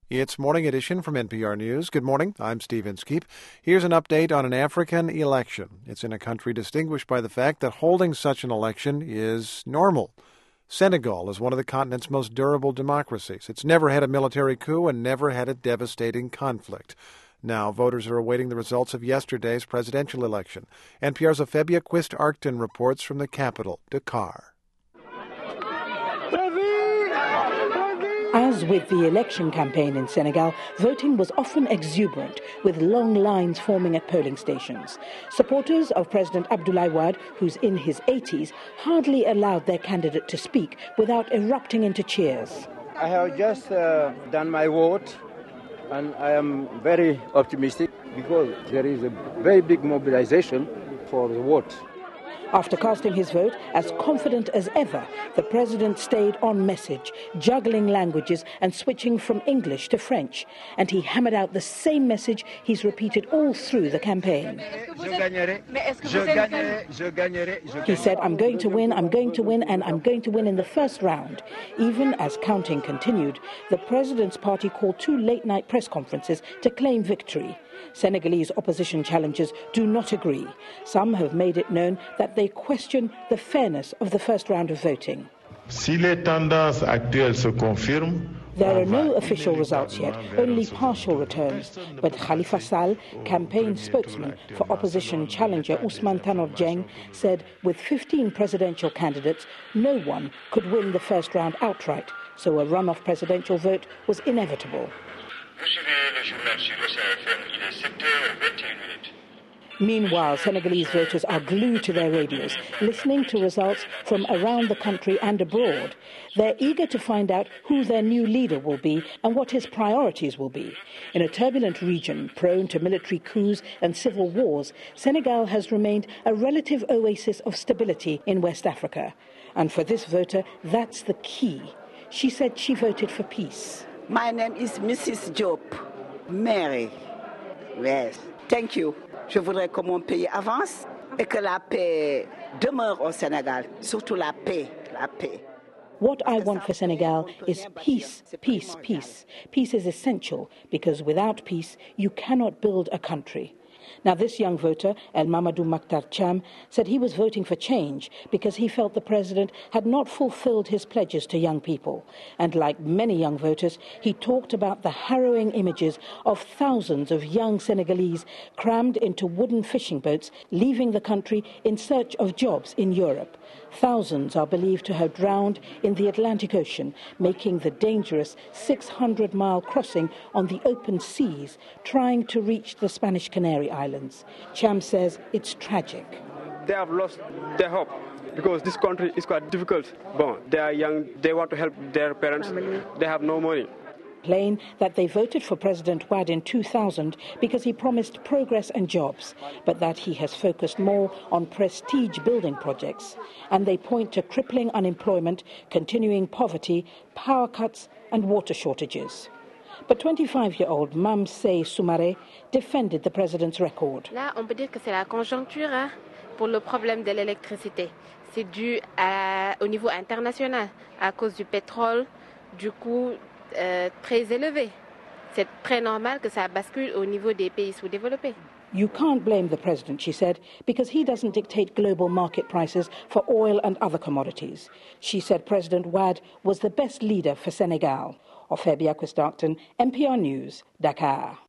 It's Morning Edition from NPR News. Good morning. I'm Steve Inskeep. Here's an update on an African election. It's in a country distinguished by the fact that holding such an election is normal. Senegal is one of the continent's most durable democracies. It's never had a military coup and never had a devastating conflict. Now, voters are awaiting the results of yesterday's presidential election. NPR's Afebia Quist-Arcton reports from the capital, Dakar. As with the election campaign in Senegal, voting was often exuberant, with long lines forming at polling stations. Supporters of President Abdoulaye Wade, who's in his 80s, hardly allowed their candidate to speak without erupting into cheers. I have just done my vote, and I am very optimistic because there is a very big mobilization for the vote. After casting his vote, as confident as ever, the president stayed on message, juggling languages and switching from English to French. And he hammered out the same message he's repeated all through the campaign. He said, I'm going to win, and I'm going to win in the first round. Even as counting continued, the president's party called 2 late-night press conferences to claim victory. Senegalese opposition challengers do not agree. Some have made it known that they question the fairness of the first round of voting. Si les tendances actuelles se confirment, there are no official results yet, only partial returns. But Khalifa Sall, campaign spokesman for opposition challenger Ousmane Tanor Dieng, said with 15 presidential candidates, no one could win the first round outright, so a runoff presidential vote was inevitable. Meanwhile, Senegalese voters are glued to their radios, listening to results from around the country and abroad. They're eager to find out who their new leader will be and what his priorities will be. In a turbulent region prone to military coups and civil wars, Senegal has remained a relative oasis of stability in West Africa. And for this voter, that's the key. She said she voted for peace. My name is Mrs. Diop. Mary. Yes. Thank you. Je voudrais que mon pays avance et que la paix demeure au Sénégal. Surtout la paix. La paix. What I want for Senegal is peace, peace, peace. Peace is essential because without peace, you cannot build a country. Now, this young voter, El Mamadou Maktar Cham, said he was voting for change because he felt the president had not fulfilled his pledges to young people. And like many young voters, he talked about the harrowing images of thousands of young Senegalese crammed into wooden fishing boats, leaving the country in search of jobs in Europe. Thousands are believed to have drowned in the Atlantic Ocean, making the dangerous 600-mile crossing on the open seas, trying to reach the Spanish Canary Islands. Cham says it's tragic. They have lost their hope because this country is quite difficult. They are young, they want to help their parents, they have no money. Complain that they voted for President Wade in 2000 because he promised progress and jobs, but that he has focused more on prestige-building projects. And they point to crippling unemployment, continuing poverty, power cuts and water shortages. But 25-year-old Mamsey Soumaré defended the president's record. Là, on peut dire que c'est la conjoncture pour le problème de l'électricité. C'est dû au niveau international à cause du pétrole, du coût très élevé. C'est très normal que ça bascule au niveau des pays sous-développés. You can't blame the president, she said, because he doesn't dictate global market prices for oil and other commodities. She said President Wade was the best leader for Senegal. Afebia Quist-Arcton, NPR News, Dakar.